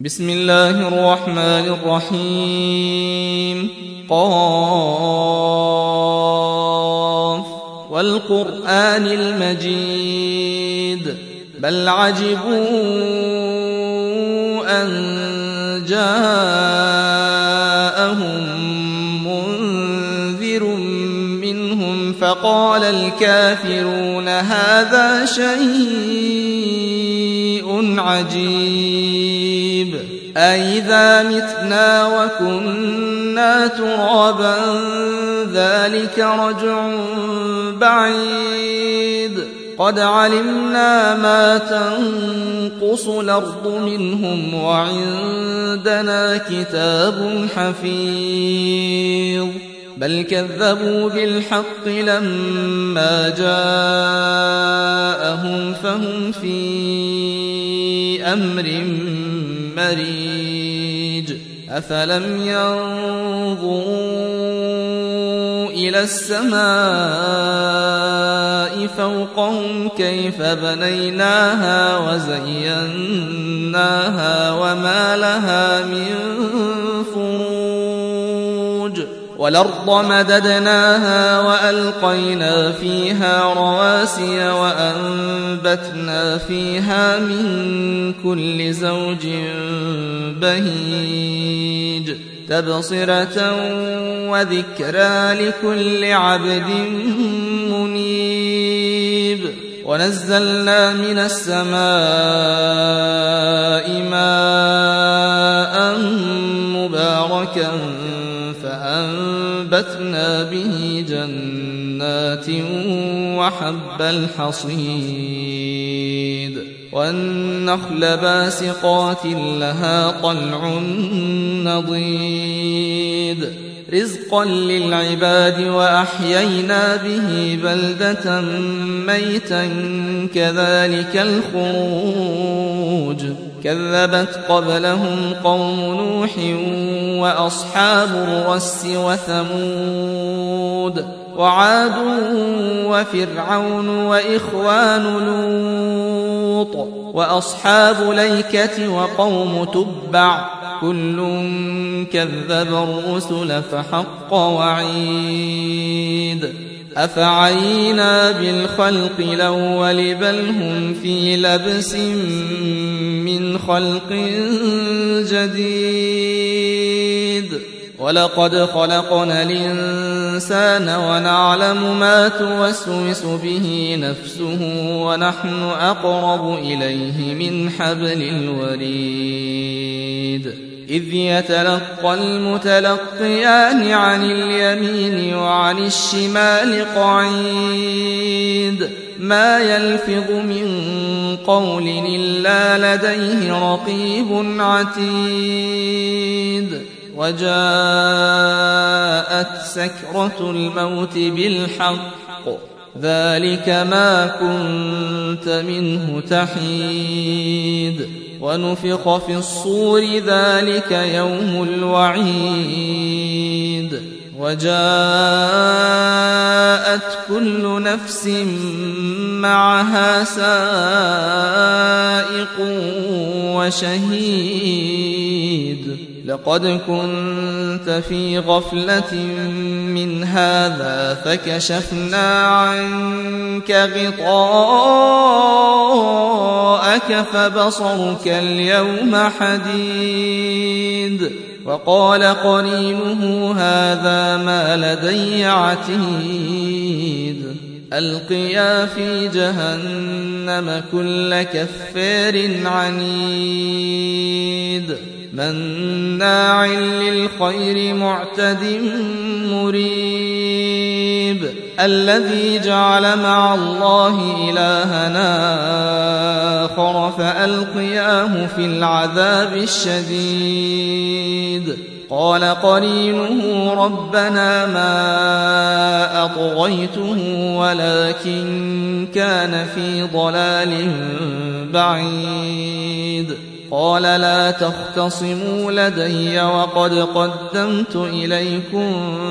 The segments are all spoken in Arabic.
بسم الله الرحمن الرحيم. قاف والقرآن المجيد بل عجبوا أن جاءهم منذر منهم فقال الكافرون هذا شيء عجيب أإذا متنا وكنا ترابا ذلك رجع بعيد قد علمنا ما تنقص الأرض منهم وعندنا كتاب حفيظ بل كذبوا بالحق لما جاءهم فهم في أمر مريج أفلم ينظروا إلى السماء فوقهم كيف بنيناها وزيناها وما لها من فروج والأرض مددناها وألقينا فيها رواسي وأنبتنا فيها من كل زوج بهيج تبصرة وذكرى لكل عبد منيب ونزلنا من السماء ماء مباركا فأنبتنا به جنات وحب الحصيد والنخل باسقات لها طلع نضيد رزقا للعباد وأحيينا به بلدة ميتا كذلك الخروج كذبت قبلهم قوم نوح وأصحاب الرس وثمود وعاد وفرعون وإخوان لوط وأصحاب الأيكة وقوم تبع كل كذب الرسل فحق وعيد أفعينا بالخلق الأول بل هم في لبس من خلق جديد ولقد خلقنا الإنسان ونعلم ما توسوس به نفسه ونحن أقرب إليه من حبل الوريد إذ يتلقى المتلقيان عن اليمين وعن الشمال قعيد ما يلفظ من قول إلا لديه رقيب عتيد وجاءت سكرة الموت بالحق ذلك ما كنت منه تحيد ونفخ في الصور ذلك يوم الوعيد وجاءت كل نفس معها سائق وشهيد لقد كنت في غفلة من هذا فكشفنا عنك غطاءك فبصرك اليوم حديد وقال قرينه هذا ما لدي عتيد ألقيا في جهنم كل كفار عنيد مناع للخير معتد مريب الذي جعل مع الله إلهنا آخر فألقياه في العذاب الشديد قال قرينه ربنا ما أطغيته ولكن كان في ضلال بعيد قال لا تختصموا لدي وقد قدمت إليكم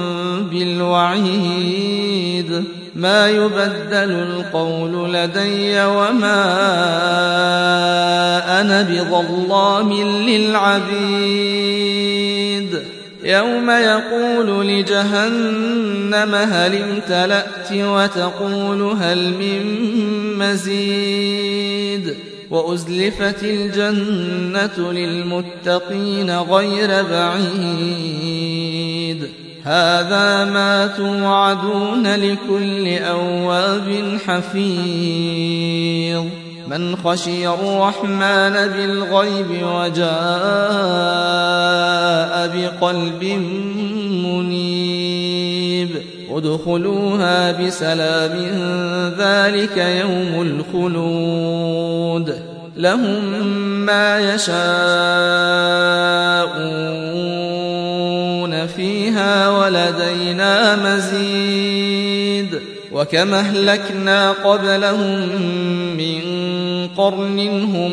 بالوعيد ما يبدل القول لدي وما أنا بظلام للعبيد يوم يقول لجهنم هل امتلأت وتقول هل من مزيد وأزلفت الجنة للمتقين غير بعيد هذا ما توعدون لكل أواب حفيظ من خشي الرحمن بالغيب وجاء بقلب منيب ادخلوها بسلام ذلك يوم الخلود لهم ما يشاءون فيها ولدينا مزيد وكما أهلكنا قبلهم من قرن هم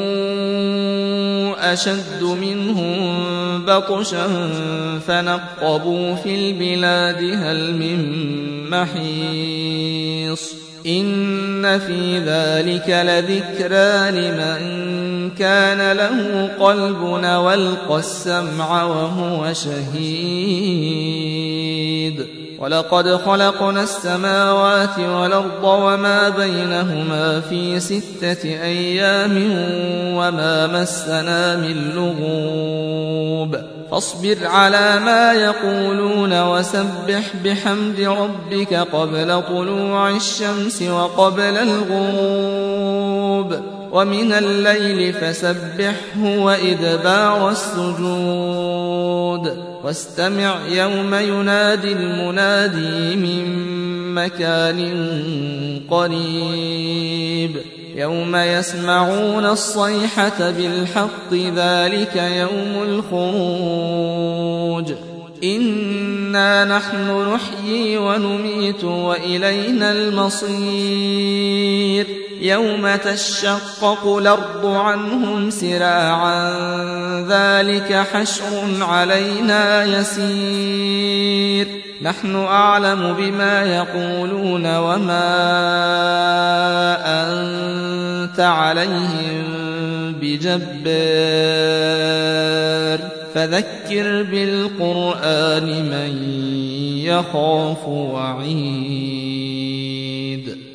أشد منهم بطشا فنقبوا في البلاد هل من محيص إن في ذلك لذكرى لمن كان له قلب والقى السمع وهو شهيد ولقد خلقنا السماوات والأرض وما بينهما في 6 أيام وما مسنا من لغوب فاصبر على ما يقولون وسبح بحمد ربك قبل طلوع الشمس وقبل الغروب ومن الليل فسبحه وإدبار السجود واستمع يوم ينادي المنادي من مكان قريب يوم يسمعون الصيحة بالحق ذلك يوم الخروج إنا نحن نحيي ونميت وإلينا المصير يوم تشقق الأرض عنهم سراعا ذلك حشر علينا يسير نحن أعلم بما يقولون وما أنت عليهم بجبار فذكر بالقرآن من يخاف وعيد